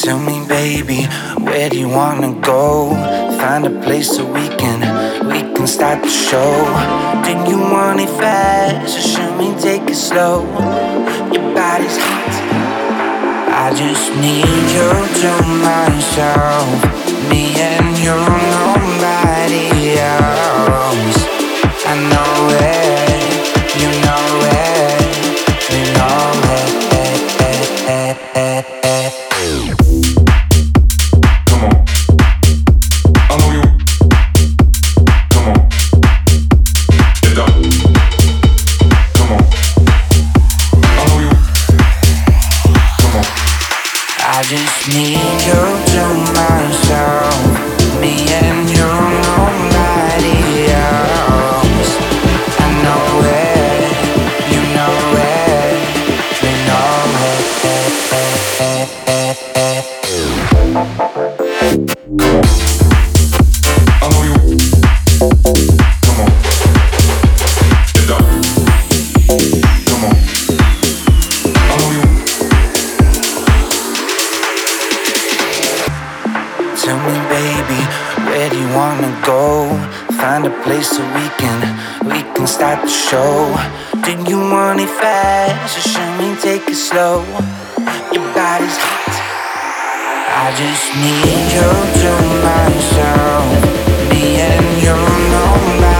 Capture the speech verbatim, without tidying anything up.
Tell me, baby, where do you wanna go? Find a place so we can, we can start the show. Do you want it fast, or should we take it slow? Your body's hot, I just need you to myself. Me and you, nobody else. I know it, you know it, we know it. I just need you to myself. Me and you, nobody else. I know it, you know it, we know it. I know you. Come on. Get up. Come on. I know you. Tell me, baby, where do you wanna go? Find a place so we can, we can start the show. Do you want it fast, or should we take it slow? Your body's hot, I just need you to myself. Me and you, nobody